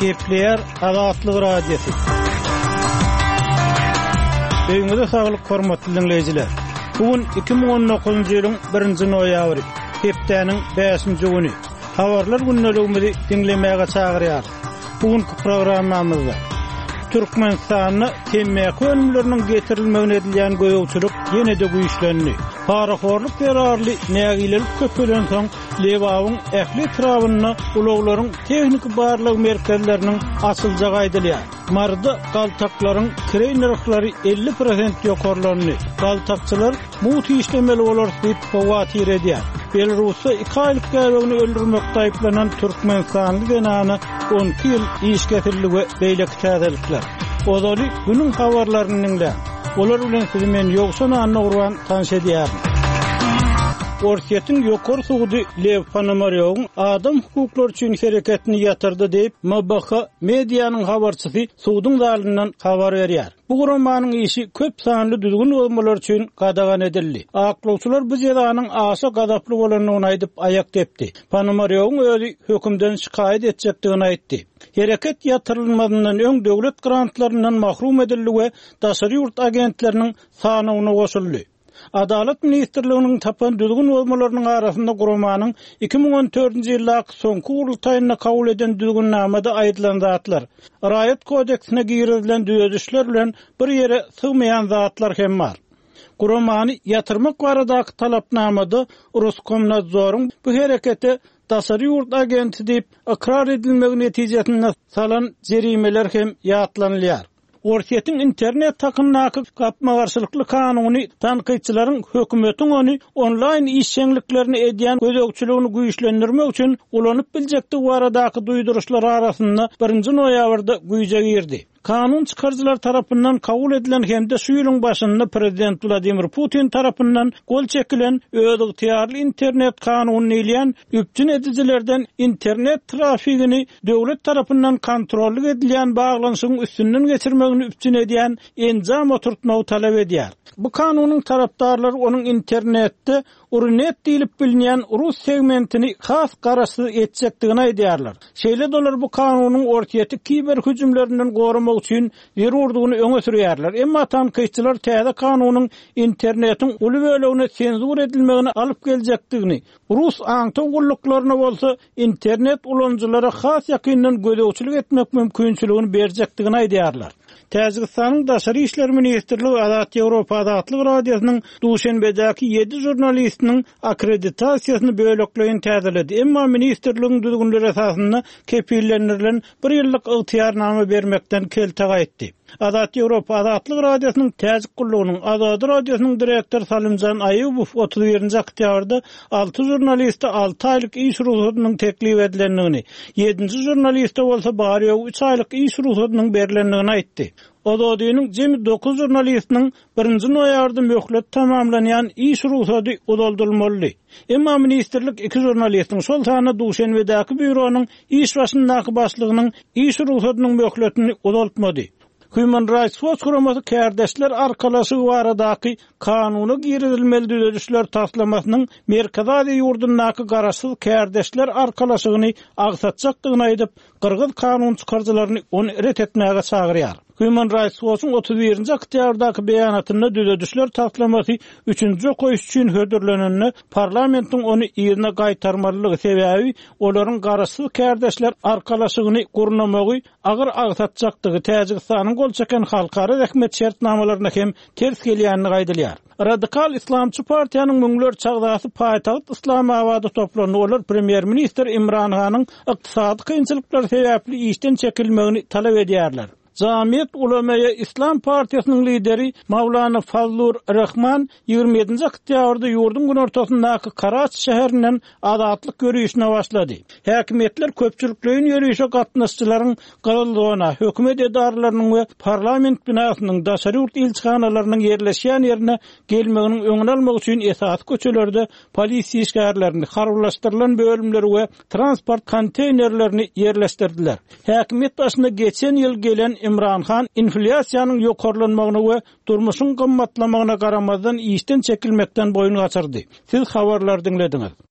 Kepler Azatlyk Radiosu. Öňüňizde saglyk hormatly dinleýijiler. Bugün 2019-njy ýylyň 1-nji noýabry, hepdeniň 5-nji güni. Habarlar günneligimizi dinlemäge çagyrýar. Bugünkü programmamyzda Türkmenistanyny temmäki önümleriniň getirilmegine edilýän goýawçylyk ýene-de güýçlendi. Paraxorlyk berarly nägilelik köpelen soň Lewawyň ähli trawyny ulaglaryň tehnik barlyk merkezleriniň açyljagy aýdylýar. Marda galtaklaryň kreýnerlary 50% ýokarlandy. Galtakçylar mut işlemeli bolar diýip howatyr edýär. Belarusda 2 aýlyk gäwegini öldürmekde aýplanan Türkmenistanly denany 12 ýyl iş getiriligi beýleki täzelikler. Odaly günüň habarlaryny dinle. Olar bilen sizi men ýoksan anagurwan tanış edýär. Orsiýetiň ýokary suwdy Lew Ponomaryowyň adam hukuklary üçin hereketini ýatyrdy diýip MBH mediýanyň habarçysy suwdyň dalyndan habar berýär. Bu gurumanyň işi köp sanly düzgün bolmalar üçin gadagan edildi. Aklawçylar bu jazanyň aşa gadaply bolanyny aýdyp ayak tepdi. Ponomaryowyň özi hökümden şikayet etjekdigini aýtdy. Hereket ýatyrylmadyndan öň döwlet grantlaryndan mahrum edildi daşary ýurt agentleriniň sanawyna goşuldy. Adalet Ministrliginiň tapan düzgün bolmalarynyň arasynda gurumanyň 2014-nji ýyllaky soňky gurultaýyna kabul eden düzgünnamada aýdylan zatlar, Raýat kodeksine girilen düzedişler bilen bir ýere sygmaýan zatlar hem bar. Gurumany ýatyrmak baradaky talapnamada Roskomnadzoryň bu hereketi daşary ýurt agenti diýip ikrar edilmegi netijesinde salan jerimeler hem ýatlanylýar. Orsiýetiň internet takynnaky gapma garşylykly kanuny tanqyçylaryň hökümetiň ony onlaýn iş şeňliklerini edýän gözegçiligini güýçlendirmek üçin ulanyp biljekdi baradaky duýduruşlar arasynda 1-nji noýabrda güýje girdi. Kanun çıkarcılar tarafından kabul edilen hem de şu yılın başında Prezident Vladimir Putin tarafından gol çekilen öz ihtiyarlı internet kanununu ileyen üpçün edicilerden internet trafiğini devlet tarafından kontrollü edilen bağlanışın üstünden geçirmegini üpçün ediyen enzam oturtmağı talep ediyor. Bu kanunun taraftarları onun internette Urnet deyilip bilinen Rus segmentini has garası etjekdigini aýdýarlar. Şeýle dolar bu kanunun ortiýeti kiber hüjümlerinden gorumak üçin zerurdygyny öňe sürýärler. Emma tanqyçylar täze kanunun internetin uly bölegine senzur edilmegini alyp geljekdigini, Rus aňtygullyklaryna bolsa internet ulanjylara has ýakyndan gözegçilik etmek mümkinçiligini berjekdigini aýdýarlar. Täzgistanyň Daşary işler ministrligi Azat Ýewropa Azatlyk Radiosynyň duşenbedäki 7 jurnalistiniň akkreditasiýasyny bölekleýin täzeledi. Emma ministrligiň düzgünleri esasynda kepillendirilen 1 ýyllyk ygtyýarnama bermekden keltek aýtdy. Azat Ýewropa Azatlyk Radiosynyň täzik gullugynyň Azad Radiosynyň direktor Salimjan Aýubow 31-nji oktýabrda 6 jurnaliste 6 aýlyk iş ruhsatynyň teklip edilendigini, 7-nji jurnaliste bolsa bary ýok 3 aýlyk iş ruhsatynyň berilendigini aýtdy. Odadynyň jemi 9 jurnalistiniň 1-nji noýabrda möhlet tamamlanýan iş ruhsaty udoldurulmaly. Emma ministrlik 2 jurnalistiň şol sany duşenbedäki büronyň iş başyndaky başlygynyň iş ruhsatynyň möhletini udoltmady. Human Rights Watch guramasy kärdeşler arkalaşygy baradaky kanuny girilmeli düzedişler taslamasynyň Merkezade ýurdundaky garaşsyz kärdeşler arkalaşygyny agsatjakdygyny aýdyp, Kırgız kanun çıkarcılaryny onu ret etmäge çagyrýar. Human Rights Watch'un 31-nji oktýabrdaky beýanatynda düzedişler taslamasy 3-nji goýuş üçin hödürlenenini parlamentiň onu ýerine gaýtarmalylygy sebäbi olaryň garaşsyz kärdeşler arkalaşygyny gurnamagy agyr agsatjakdygy Täjikistanyň gol çeken halkara rehmet şertnamalaryna hem ters gelýänini gaýdylýar. Radikal İslamçı partiýanyň müňler çagdasy paýtagyt Islamabada toplandy. Olar Premier Minister Imran Hanyň ykdysady kynçylyklar sebäpli işden çekilmegini talep edýärler. Jamiyet Ulemaya İslam Partiýasynyň lideri Mawlana Fazlur Rahman 27-nji oktýabrda ýurdun gün ortasyndaky Karaç şäherinden azatlyk görüşine başlady. Häkimetler köpçülikleýin ýörüşe gatnaşçylaryň galdygyna, hökümet edarlarynyň we parlament binasynyň daşary ýurt elçixanalarynyň ýerleşýän ýerine gelmeginiň öňüni almak üçin esas köçelerde polisiýa işgärlerini, harbylaşdyrylan bölümleri we transport konteynerlerini ýerleşdirdiler. Häkimet başynda geçen ýyl gelen İmran Han inflasiýanyň ýokarlanmagyna we durmuşyň gymmatlamagyna garamazdan işden çekilmekden boyun gaçyrdy. Siz habarlar dinlediňiz.